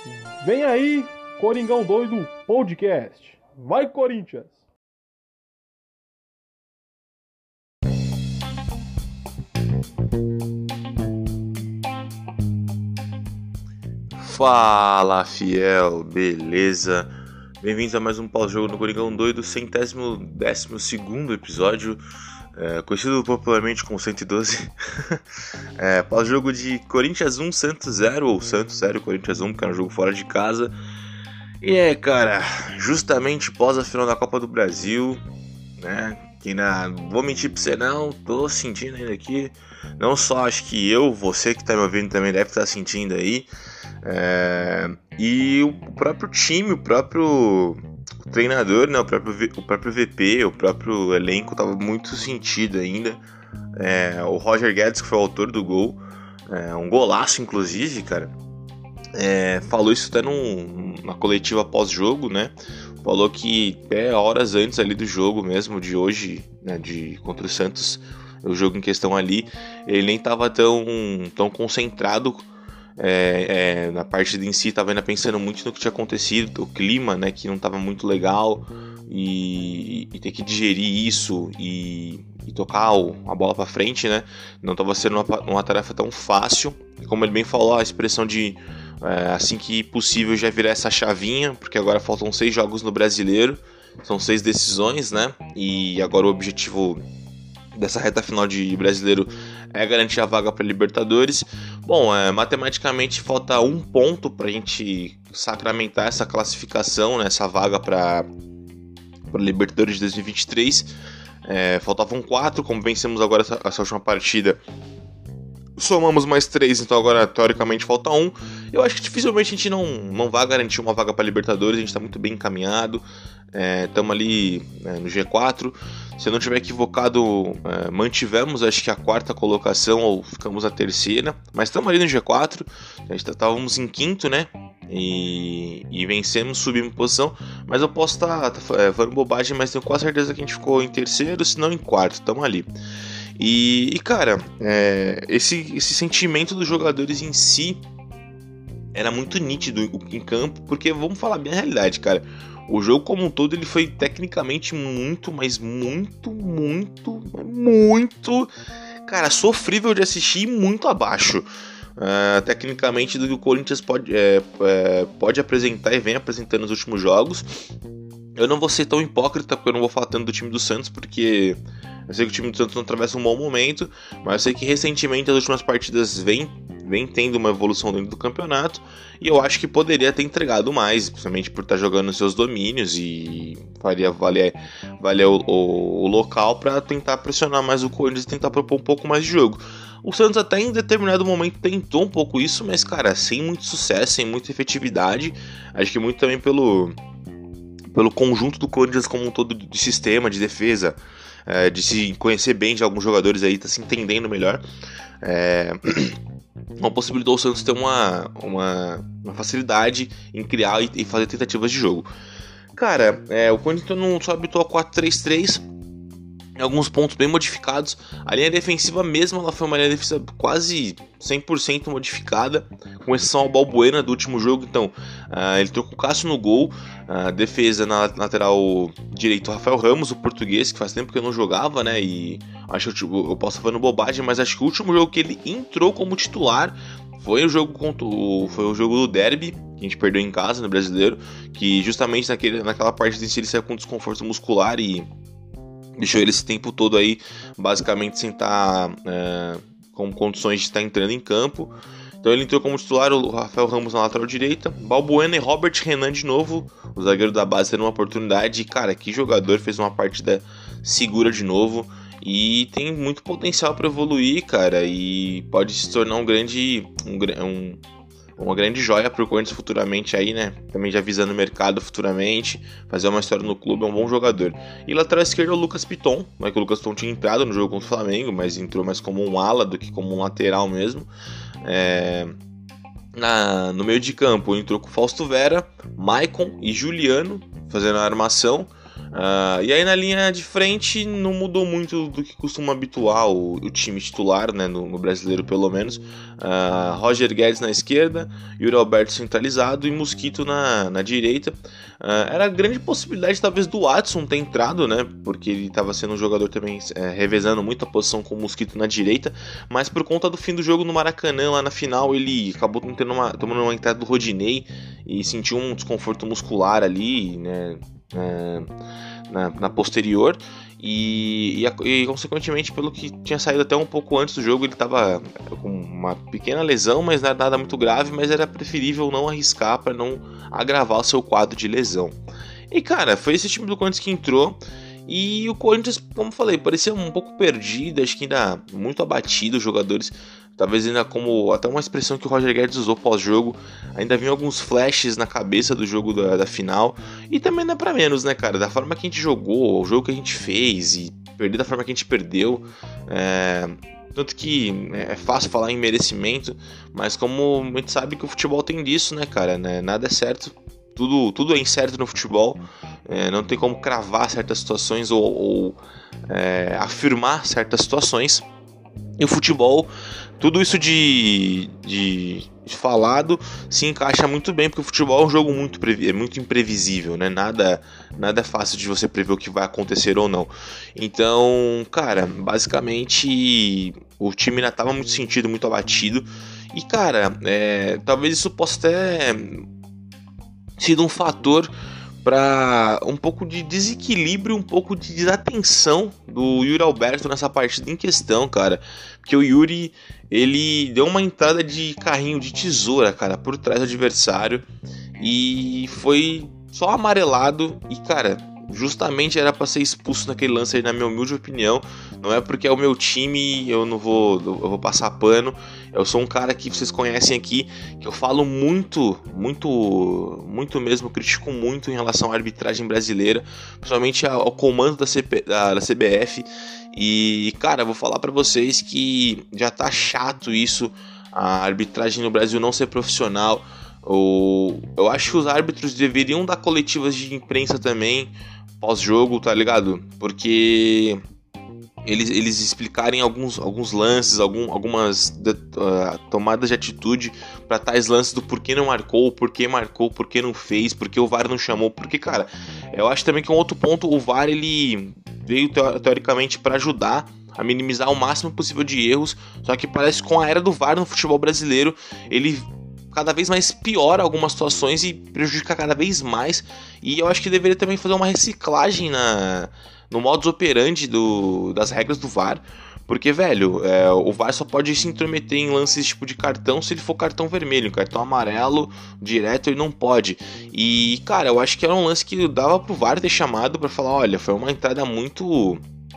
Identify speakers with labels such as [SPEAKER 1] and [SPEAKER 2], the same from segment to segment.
[SPEAKER 1] Vem aí, Coringão Doido Podcast. Vai, Corinthians!
[SPEAKER 2] Fala, fiel, beleza? Bem-vindos a mais um pós-jogo no Coringão Doido, 112º episódio, conhecido popularmente como 112. Pós-jogo de Corinthians 1, Santos 0, ou Santos 0, Corinthians 1, porque era um jogo fora de casa. E cara, justamente pós a final da Copa do Brasil, né? Que vou mentir pra você não, tô sentindo ainda aqui. Não só acho que você que tá me ouvindo também deve estar sentindo aí. E o próprio time, o próprio treinador, né, o próprio VP, o próprio elenco tava muito sentido ainda. O Roger Guedes, que foi o autor do gol, um golaço inclusive, cara, falou isso até na coletiva pós-jogo, né? Falou que horas antes ali do jogo mesmo, de hoje, né, contra o Santos, o jogo em questão ali, ele nem tava tão concentrado na partida em si, tava ainda pensando muito no que tinha acontecido, o clima, né, que não tava muito legal, e ter que digerir isso e tocar a bola pra frente, né, não tava sendo uma tarefa tão fácil. E como ele bem falou, a expressão de assim que possível já virar essa chavinha, porque agora faltam 6 jogos no Brasileiro, são 6 decisões, né, e agora o objetivo dessa reta final de Brasileiro é garantir a vaga para Libertadores. Bom, matematicamente falta um ponto para a gente sacramentar essa classificação, né, essa vaga para Libertadores de 2023. Faltavam 4, como vencemos agora essa última partida, somamos mais 3, então agora teoricamente falta 1. Eu acho que dificilmente a gente não vai garantir uma vaga para Libertadores, a gente está muito bem encaminhado, estamos ali no G4. Se eu não estiver equivocado, mantivemos acho que a 4ª colocação ou ficamos a 3ª, mas estamos ali no G4, a gente estávamos em 5º, né? E vencemos, subimos posição, mas eu posso estar falando bobagem, mas tenho quase certeza que a gente ficou em 3º, se não em 4º, estamos ali. E cara, esse sentimento dos jogadores em si era muito nítido em campo, porque vamos falar bem a realidade, cara. O jogo como um todo ele foi tecnicamente muito, mas muito, cara, sofrível de assistir e muito abaixo. Tecnicamente do que o Corinthians pode apresentar e vem apresentando nos últimos jogos. Eu não vou ser tão hipócrita, porque eu não vou falar tanto do time do Santos, porque eu sei que o time do Santos não atravessa um bom momento, mas eu sei que recentemente as últimas partidas vem tendo uma evolução dentro do campeonato, e eu acho que poderia ter entregado mais, principalmente por estar jogando nos seus domínios, e faria valer o local para tentar pressionar mais o Corinthians e tentar propor um pouco mais de jogo. O Santos até em determinado momento tentou um pouco isso, mas cara, sem muito sucesso, sem muita efetividade. Acho que muito também pelo conjunto do Corinthians como um todo, de sistema, de defesa, de se conhecer bem de alguns jogadores aí, tá se entendendo melhor, não possibilitou o Santos ter uma facilidade em criar e fazer tentativas de jogo. Cara, o Corinthians não só habitou a 4-3-3, alguns pontos bem modificados. A linha defensiva mesmo, ela foi uma linha defensiva quase 100% modificada, com exceção ao Balbuena do último jogo. Então, ele trocou o Cássio no gol, a defesa na lateral direito, o Rafael Ramos, o português, que faz tempo que eu não jogava, né, e acho que eu posso estar falando bobagem, mas acho que o último jogo que ele entrou como titular foi o jogo do Derby, que a gente perdeu em casa no Brasileiro, que justamente naquela partida em si ele saiu com desconforto muscular e deixou ele esse tempo todo aí basicamente sem estar com condições de estar entrando em campo. Então ele entrou como titular, o Rafael Ramos na lateral direita, Balbuena e Robert Renan de novo, o zagueiro da base tendo uma oportunidade. E cara, que jogador, fez uma partida segura de novo e tem muito potencial para evoluir, cara, e pode se tornar uma grande joia pro Corinthians futuramente aí, né? Também já visando o mercado futuramente, fazer uma história no clube, é um bom jogador. E lateral esquerdo é o Lucas Piton, não é que o Lucas Piton tinha entrado no jogo contra o Flamengo, mas entrou mais como um ala do que como um lateral mesmo. No meio de campo entrou com Fausto Vera, Maicon e Juliano fazendo a armação. E aí na linha de frente não mudou muito do que costuma habituar o time titular, né, no brasileiro pelo menos. Roger Guedes na esquerda, Yuri Alberto centralizado e Mosquito na direita. Era grande possibilidade talvez do Watson ter entrado, né, porque ele estava sendo um jogador também revezando muito a posição com o Mosquito na direita, mas por conta do fim do jogo no Maracanã, lá na final, ele acabou tomando uma entrada do Rodinei e sentiu um desconforto muscular ali, né, na posterior e consequentemente, pelo que tinha saído até um pouco antes do jogo, ele estava com uma pequena lesão, mas nada muito grave, mas era preferível não arriscar para não agravar o seu quadro de lesão. E cara, foi esse time do Corinthians que entrou. E o Corinthians, como eu falei, parecia um pouco perdido, acho que ainda muito abatido os jogadores. Talvez ainda como até uma expressão que o Roger Guedes usou pós-jogo, ainda vinha alguns flashes na cabeça do jogo da final. E também não é pra menos, né, cara? Da forma que a gente jogou, o jogo que a gente fez e perder da forma que a gente perdeu. Tanto que é fácil falar em merecimento, mas como a gente sabe que o futebol tem disso, né, cara? Nada é certo. Tudo é incerto no futebol, não tem como cravar certas situações ou afirmar certas situações. E o futebol, tudo isso de falado se encaixa muito bem, porque o futebol é um jogo muito imprevisível, né? Nada é fácil de você prever o que vai acontecer ou não. Então, cara, basicamente o time ainda estava muito sentido, muito abatido. E, cara, talvez isso possa até sido um fator para um pouco de desequilíbrio, um pouco de desatenção do Yuri Alberto nessa partida em questão, cara. Porque o Yuri, ele deu uma entrada de carrinho de tesoura, cara, por trás do adversário e foi só amarelado e, cara, justamente era para ser expulso naquele lance aí, na minha humilde opinião. Não é porque é o meu time, eu vou passar pano. Eu sou um cara que vocês conhecem aqui, que eu falo muito mesmo, critico muito em relação à arbitragem brasileira, principalmente ao comando da CBF. E, cara, vou falar pra vocês que já tá chato isso, a arbitragem no Brasil não ser profissional. Eu acho que os árbitros deveriam dar coletivas de imprensa também pós-jogo, tá ligado? Porque eles explicarem alguns lances, algumas tomadas de atitude para tais lances do porquê não marcou, porquê não fez, porquê o VAR não chamou. Porque, cara, eu acho também que um outro ponto, o VAR ele veio teoricamente para ajudar a minimizar o máximo possível de erros, só que parece que com a era do VAR no futebol brasileiro, ele cada vez mais piora algumas situações e prejudica cada vez mais. E eu acho que deveria também fazer uma reciclagem no modus operandi das regras do VAR. Porque, velho, o VAR só pode se intrometer em lances tipo de cartão se ele for cartão vermelho. Cartão amarelo, direto, ele não pode. E, cara, eu acho que era um lance que dava pro VAR ter chamado pra falar, olha, foi uma entrada muito...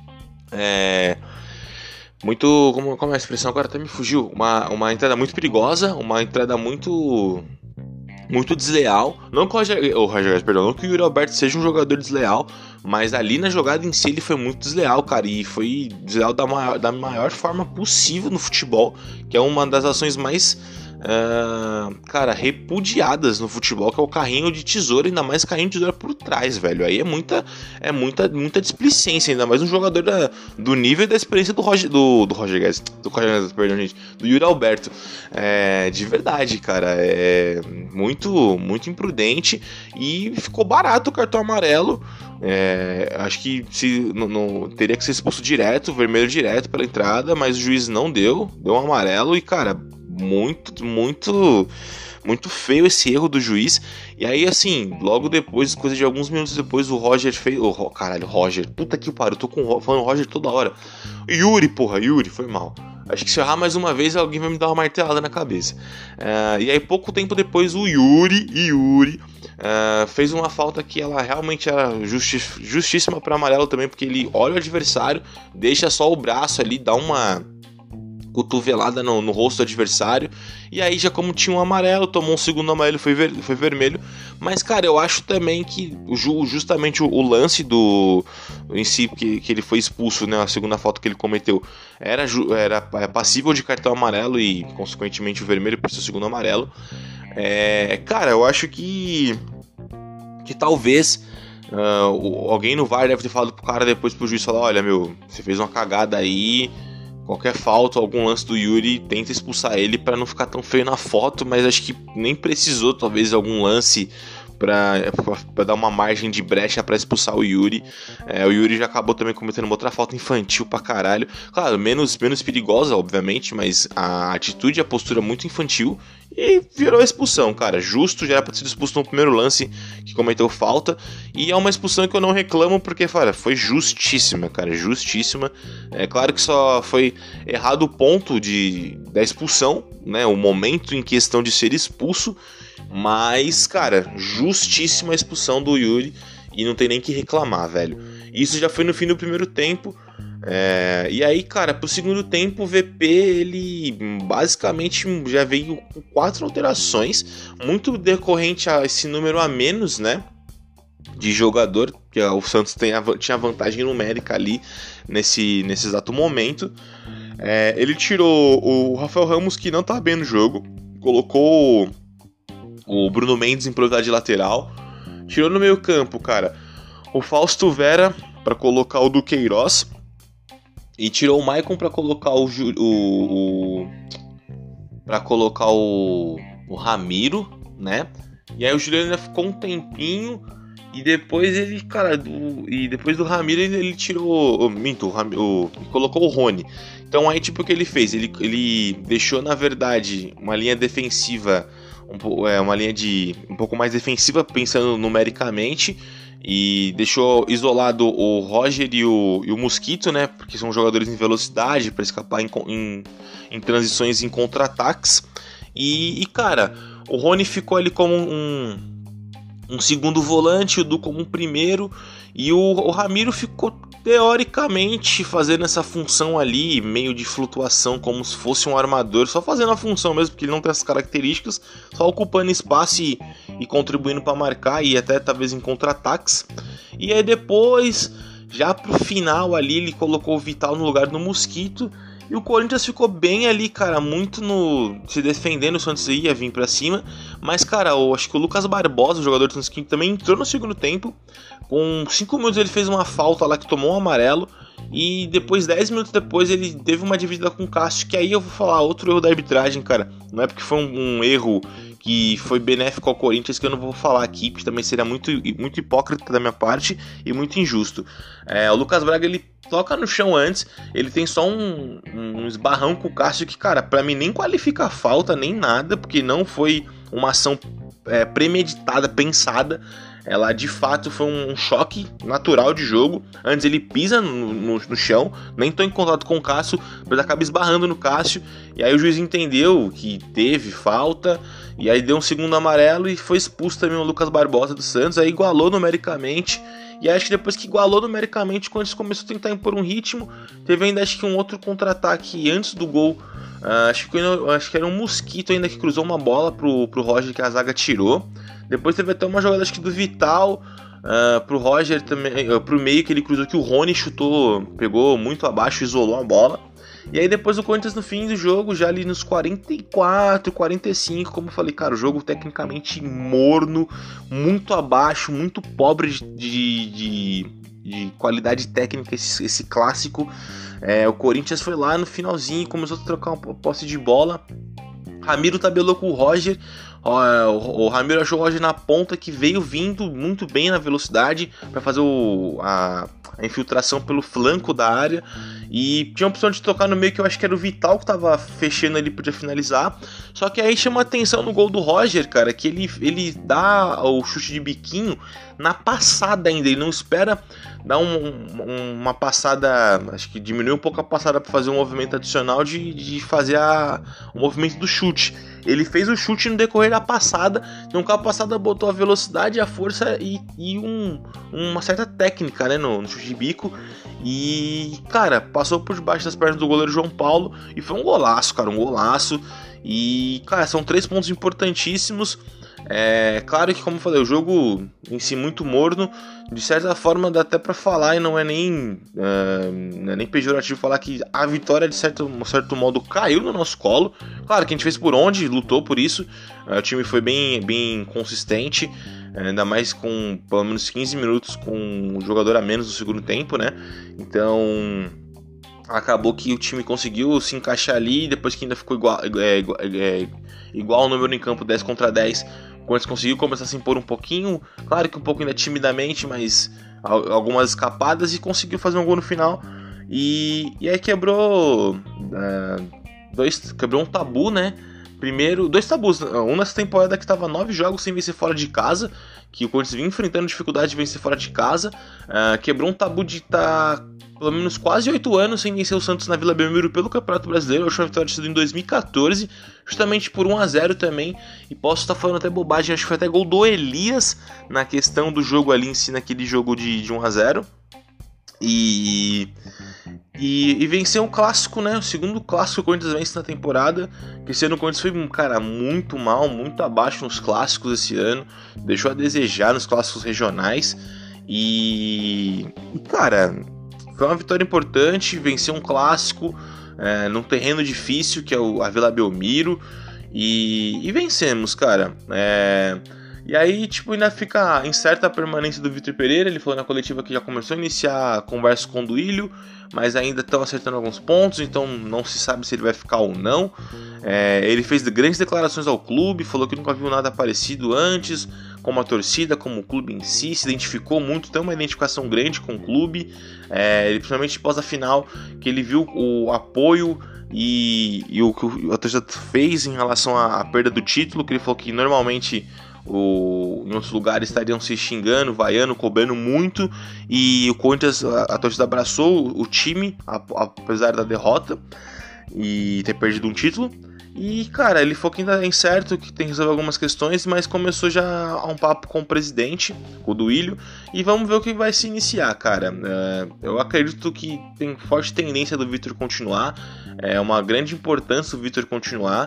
[SPEAKER 2] como é a expressão? Agora até me fugiu. Uma entrada muito perigosa, uma entrada muito desleal. Não que não que o Yuri Alberto seja um jogador desleal, mas ali na jogada em si ele foi muito desleal, cara. E foi desleal da maior forma possível no futebol, que é uma das ações mais cara, repudiadas no futebol, que é o carrinho de tesoura, ainda mais carrinho de tesoura por trás, velho. Aí é muita displicência, ainda mais um jogador do nível e da experiência do Roger Guedes, perdão, gente, do Yuri Alberto. De verdade, cara, é muito imprudente e ficou barato o cartão amarelo. Acho que não teria que ser expulso direto, vermelho direto pela entrada, mas o juiz não deu um amarelo e, cara, muito feio esse erro do juiz. E aí, assim, logo depois, coisa de alguns minutos depois, o Roger fez... Roger, puta que pariu, eu tô falando Roger toda hora. Yuri, foi mal. Acho que se eu errar mais uma vez, alguém vai me dar uma martelada na cabeça. E aí, pouco tempo depois, o Yuri fez uma falta que ela realmente era justíssima para amarelo também, porque ele olha o adversário, deixa só o braço ali, dá uma cotovelada no rosto do adversário, e aí já como tinha um amarelo, tomou um segundo amarelo, foi vermelho. Mas, cara, eu acho também que justamente o lance em si, que ele foi expulso, né, a segunda falta que ele cometeu, era passível de cartão amarelo e consequentemente o vermelho por ser o segundo amarelo. Cara, eu acho que talvez Alguém no VAR deve ter falado pro cara depois pro juiz falar: olha, meu, você fez uma cagada aí, qualquer falta, algum lance do Yuri, tenta expulsar ele pra não ficar tão feio na foto, mas acho que nem precisou, talvez, algum lance pra dar uma margem de brecha pra expulsar o Yuri. O Yuri já acabou também cometendo uma outra falta infantil pra caralho. Claro, menos perigosa, obviamente, mas a atitude e a postura muito infantil. E virou expulsão, cara. Justo, já era pra ter sido expulso no primeiro lance que cometeu falta. E é uma expulsão que eu não reclamo, porque, cara, foi justíssima, cara. Justíssima. É claro que só foi errado o ponto da expulsão, né? O momento em questão de ser expulso. Mas, cara, justíssima a expulsão do Yuri. E não tem nem que reclamar, velho. Isso já foi no fim do primeiro tempo. E aí, cara, pro segundo tempo o VP, ele basicamente já veio com 4 alterações, muito decorrente a esse número a menos, né, de jogador, que o Santos tinha vantagem numérica ali nesse exato momento. Ele tirou o Rafael Ramos, que não tá bem no jogo, colocou o Bruno Mendes improvisado de lateral, tirou no meio campo, cara, o Fausto Vera pra colocar o Duqueiroz, e tirou o Maicon pra colocar o Ramiro, né? E aí o Juliano ainda ficou um tempinho. E depois ele, cara, depois do Ramiro ele tirou. Colocou o Rony. Então aí, tipo, o que ele fez? Ele deixou, na verdade, uma linha defensiva. Uma linha um pouco mais defensiva, pensando numericamente. E deixou isolado o Roger e o Mosquito, né? Porque são jogadores em velocidade para escapar em transições, em contra-ataques. E, cara, o Rony ficou ali como um segundo volante, o Du como um primeiro. E o Ramiro ficou teoricamente fazendo essa função ali, meio de flutuação, como se fosse um armador, só fazendo a função mesmo, porque ele não tem essas características, só ocupando espaço e contribuindo para marcar e até talvez em contra-ataques. E aí depois, já pro final ali, ele colocou o Vital no lugar do Mosquito. E o Corinthians ficou bem ali, cara, muito se defendendo. O Santos ia vir pra cima. Mas, cara, acho que o Lucas Barbosa, o jogador do Santos, que também entrou no segundo tempo. Com 5 minutos ele fez uma falta lá que tomou um amarelo. E depois, 10 minutos depois, ele teve uma dividida com o Cássio. Que aí eu vou falar outro erro da arbitragem, cara. Não é porque foi um erro que foi benéfico ao Corinthians que eu não vou falar aqui, porque também seria muito hipócrita da minha parte e muito injusto. O Lucas Braga, ele toca no chão antes, ele tem só um esbarrão com o Cássio que, cara, pra mim nem qualifica a falta, nem nada, porque não foi uma ação premeditada, pensada. Ela de fato foi um choque natural de jogo. Antes ele pisa no chão, nem tô em contato com o Cássio, mas acaba esbarrando no Cássio. E aí o juiz entendeu que teve falta, e aí deu um segundo amarelo e foi expulso também o Lucas Barbosa do Santos. Aí igualou numericamente. E acho que depois que igualou numericamente, quando eles começou a tentar impor um ritmo, teve ainda acho que um outro contra-ataque antes do gol. Acho que era um Mosquito ainda que cruzou uma bola pro Roger, que a zaga tirou. Depois teve até uma jogada acho que do Vital pro Roger também, pro meio, que ele cruzou, que o Rony chutou, pegou muito abaixo, isolou a bola. E aí depois o Corinthians no fim do jogo, já ali nos 44, 45, como eu falei, cara, o jogo tecnicamente morno, muito abaixo, muito pobre de qualidade técnica, esse clássico. O Corinthians foi lá no finalzinho, começou a trocar uma posse de bola. Ramiro tabelou com o Roger. O Ramiro achou o Roger na ponta, que veio vindo muito bem na velocidade para fazer a infiltração pelo flanco da área. E tinha a opção de tocar no meio, que eu acho que era o Vital que tava fechando ali, podia finalizar. Só que aí chama a atenção no gol do Roger, cara, que ele dá o chute de biquinho na passada ainda. Ele não espera dar uma passada, acho que diminui um pouco a passada para fazer um movimento adicional de fazer o movimento do chute. Ele fez o chute no decorrer da passada, então com a passada botou a velocidade, a força e uma certa técnica, né, no chute de bico. E, cara, passou por debaixo das pernas do goleiro João Paulo e foi um golaço, cara, um golaço. E, cara, são 3 pontos importantíssimos. Claro que, como eu falei, o jogo em si muito morno. De certa forma dá até pra falar, e não é nem pejorativo falar que a vitória de certo modo caiu no nosso colo. Claro que a gente fez por onde, lutou por isso. O time foi bem consistente. ainda mais com pelo menos 15 minutos com um jogador a menos no segundo tempo, né? Então acabou que o time conseguiu se encaixar ali, depois que ainda ficou igual o número em campo 10 contra 10, o Corinthians conseguiu começar a se impor um pouquinho, claro que um pouco ainda timidamente, mas algumas escapadas, e conseguiu fazer um gol no final, e aí quebrou um tabu, né? Primeiro, 2 tabus, um nessa temporada que estava 9 jogos sem vencer fora de casa, que o Corinthians vinha enfrentando dificuldade de vencer fora de casa, quebrou um tabu de estar pelo menos quase 8 anos sem vencer o Santos na Vila Belmiro pelo Campeonato Brasileiro. A última vitória tinha sido em 2014, justamente por 1-0 também, e posso estar falando até bobagem, acho que foi até gol do Elias na questão do jogo ali em si, naquele jogo de 1-0, e venceu um clássico, né? O segundo clássico que o Corinthians vence na temporada. Que esse ano o Corinthians foi, cara, muito mal, muito abaixo nos clássicos esse ano. Deixou a desejar nos clássicos regionais. E cara, foi uma vitória importante. Venceu um clássico num terreno difícil, que é a Vila Belmiro. E vencemos, cara. E aí, tipo, ainda fica incerta a permanência do Vitor Pereira. Ele falou na coletiva que já começou a iniciar a conversa com o Duílio, mas ainda estão acertando alguns pontos, então não se sabe se ele vai ficar ou não. Ele fez grandes declarações ao clube, falou que nunca viu nada parecido antes, como a torcida, como o clube em si, se identificou muito, tem uma identificação grande com o clube, ele, principalmente após a final, que ele viu o apoio e o que a torcida fez em relação à perda do título, que ele falou que normalmente em outros lugares estariam se xingando, vaiando, cobrando muito, e o Corinthians, a torcida abraçou o time, apesar da derrota e ter perdido um título. E cara, ele falou que ainda é incerto, que tem que resolver algumas questões, mas começou já um papo com o presidente, com o Duílio, e vamos ver o que vai se iniciar, cara. Eu acredito que tem forte tendência do Vitor continuar, uma grande importância o Vitor continuar,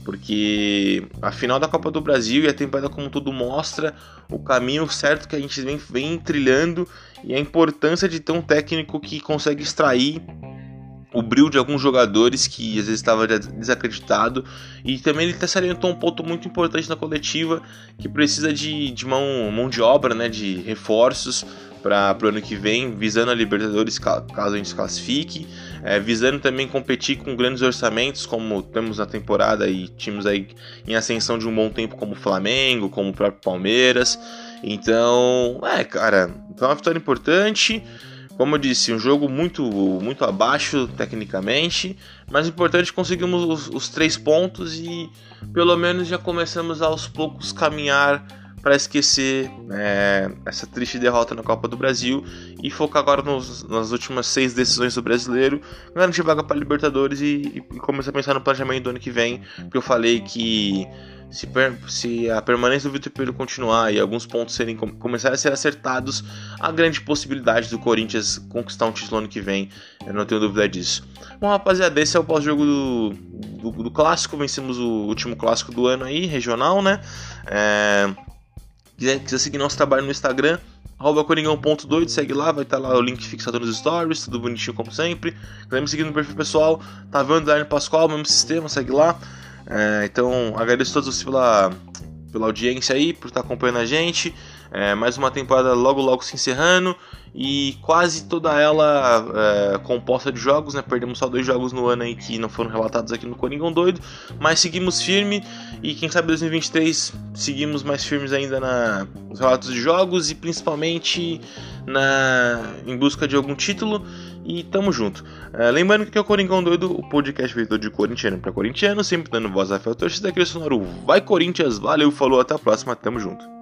[SPEAKER 2] porque a final da Copa do Brasil e a temporada como um todo mostra o caminho certo que a gente vem trilhando, e a importância de ter um técnico que consegue extrair o brilho de alguns jogadores que às vezes estava desacreditado. E também ele até salientou um ponto muito importante na coletiva, que precisa de mão de obra, né, de reforços para o ano que vem, visando a Libertadores caso a gente se classifique, visando também competir com grandes orçamentos como temos na temporada, e times aí em ascensão de um bom tempo como o Flamengo, como o próprio Palmeiras. Então, cara, foi uma vitória importante. Como eu disse, um jogo muito, muito abaixo tecnicamente, mas importante, conseguimos os 3 pontos e pelo menos já começamos aos poucos caminhar para esquecer essa triste derrota na Copa do Brasil e focar agora nas últimas 6 decisões do Brasileiro, garantir vaga para Libertadores e começar a pensar no planejamento do ano que vem, porque eu falei que se a permanência do Vitor Pereira continuar e alguns pontos começarem a ser acertados, há grande possibilidade do Corinthians conquistar um título ano que vem, eu não tenho dúvida disso. Bom, rapaziada, esse é o pós-jogo do clássico, vencemos o último clássico do ano aí, regional, né? Quiser seguir nosso trabalho no Instagram, @coringão.doido, segue lá, vai estar lá o link fixado nos stories, tudo bonitinho como sempre. Quiser me seguir no perfil pessoal, tá vendo Daniel Pascoal, mesmo sistema, segue lá. Então agradeço a todos pela audiência aí, por estar acompanhando a gente. Mais uma temporada logo se encerrando, e quase toda ela composta de jogos, né? Perdemos só 2 jogos no ano aí que não foram relatados aqui no Coringão Doido, mas seguimos firme, e quem sabe 2023 seguimos mais firmes ainda nos relatos de jogos, e principalmente em busca de algum título, e tamo junto. Lembrando que aqui é o Coringão Doido, o podcast feito de corintiano para corintiano, sempre dando voz à fé ao torcida, aquele sonoro Vai Corinthians, valeu, falou, até a próxima, tamo junto.